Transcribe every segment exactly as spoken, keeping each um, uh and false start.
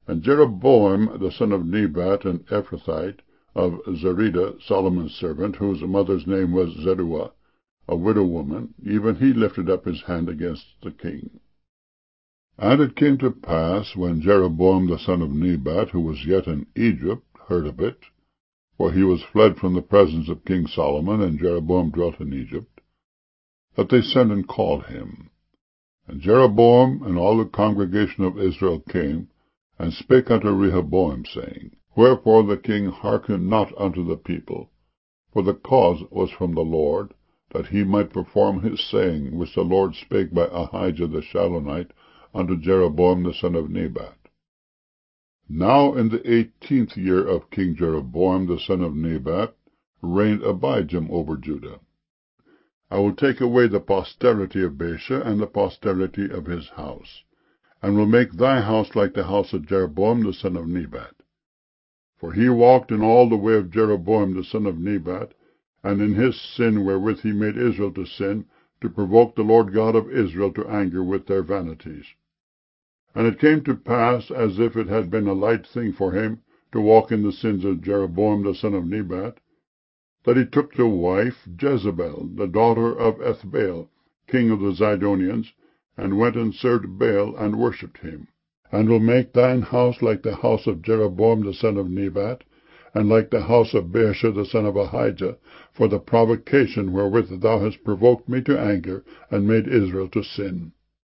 And Jeroboam the son of Nebat, an Ephrathite, of Zerida, Solomon's servant, whose mother's name was Zeruah, a widow woman, even he lifted up his hand against the king. And it came to pass, when Jeroboam the son of Nebat, who was yet in Egypt, heard of it, for he was fled from the presence of King Solomon, and Jeroboam dwelt in Egypt, that they sent and called him. And Jeroboam and all the congregation of Israel came, and spake unto Rehoboam, saying, Wherefore the king hearkened not unto the people? For the cause was from the Lord, that he might perform his saying, which the Lord spake by Ahijah the Shilonite unto Jeroboam the son of Nebat. Now in the eighteenth year of King Jeroboam the son of Nebat reigned Abijam over Judah. I will take away the posterity of Baasha and the posterity of his house, and will make thy house like the house of Jeroboam the son of Nebat. For he walked in all the way of Jeroboam the son of Nebat, and in his sin wherewith he made Israel to sin, to provoke the Lord God of Israel to anger with their vanities. And it came to pass, as if it had been a light thing for him to walk in the sins of Jeroboam the son of Nebat, that he took to wife Jezebel, the daughter of Ethbaal, king of the Zidonians, and went and served Baal, and worshipped him. And will make thine house like the house of Jeroboam the son of Nebat, and like the house of Baasha the son of Ahijah, for the provocation wherewith thou hast provoked me to anger, and made Israel to sin.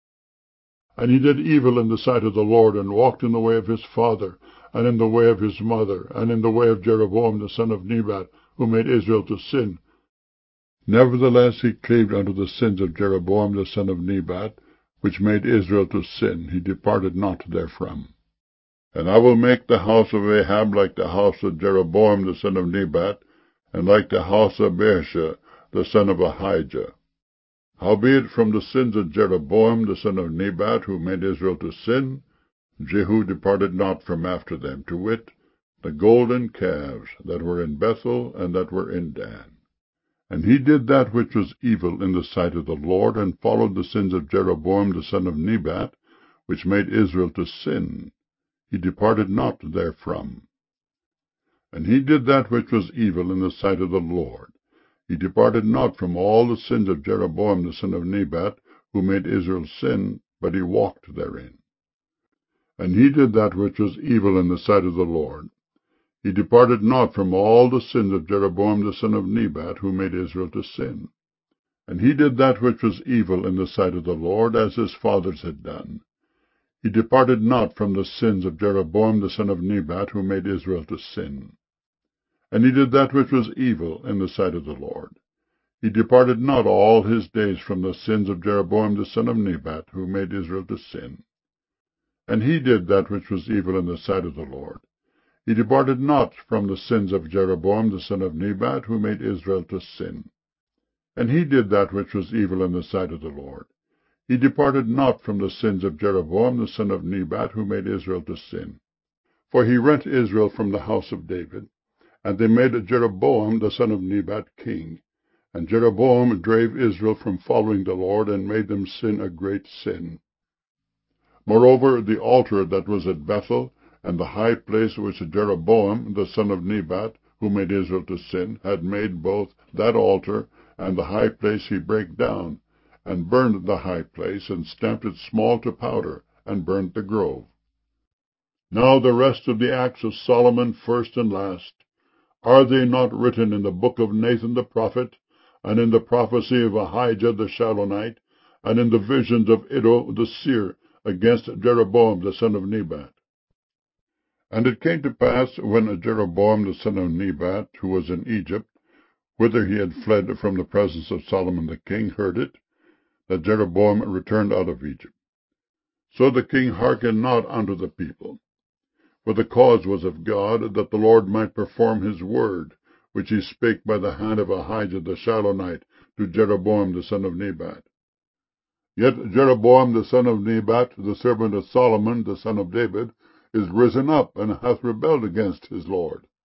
And he did evil in the sight of the Lord, and walked in the way of his father, and in the way of his mother, and in the way of Jeroboam the son of Nebat, who made Israel to sin. Nevertheless he cleaved unto the sins of Jeroboam the son of Nebat, which made Israel to sin. He departed not therefrom. And I will make the house of Ahab like the house of Jeroboam the son of Nebat, and like the house of Baasha the son of Ahijah. Howbeit from the sins of Jeroboam the son of Nebat, who made Israel to sin, Jehu departed not from after them, to wit, the golden calves that were in Bethel and that were in Dan. And he did that which was evil in the sight of the Lord, and followed the sins of Jeroboam the son of Nebat, which made Israel to sin. He departed not therefrom. And he did that which was evil in the sight of the Lord. He departed not from all the sins of Jeroboam the son of Nebat, who made Israel sin, but he walked therein. And he did that which was evil in the sight of the Lord. He departed not from all the sins of Jeroboam the son of Nebat, who made Israel to sin. And he did that which was evil in the sight of the Lord, as his fathers had done. He departed not from the sins of Jeroboam the son of Nebat, who made Israel to sin. And he did that which was evil in the sight of the Lord. He departed not all his days from the sins of Jeroboam the son of Nebat, who made Israel to sin. And he did that which was evil in the sight of the Lord. He departed not from the sins of Jeroboam the son of Nebat, who made Israel to sin. And he did that which was evil in the sight of the Lord. He departed not from the sins of Jeroboam the son of Nebat, who made Israel to sin. For he rent Israel from the house of David, and they made Jeroboam the son of Nebat king. And Jeroboam drave Israel from following the Lord, and made them sin a great sin. Moreover, the altar that was at Bethel, and the high place which Jeroboam the son of Nebat, who made Israel to sin, had made, both that altar and the high place he brake down, and burned the high place, and stamped it small to powder, and burnt the grove. Now the rest of the acts of Solomon, first and last, are they not written in the book of Nathan the prophet, and in the prophecy of Ahijah the Shilonite, and in the visions of Iddo the seer, against Jeroboam the son of Nebat? And it came to pass, when Jeroboam the son of Nebat, who was in Egypt, whither he had fled from the presence of Solomon the king, heard it, that Jeroboam returned out of Egypt. So the king hearkened not unto the people. For the cause was of God, that the Lord might perform his word, which he spake by the hand of Ahijah the Shilonite to Jeroboam the son of Nebat. Yet Jeroboam the son of Nebat, the servant of Solomon the son of David, is risen up, and hath rebelled against his Lord.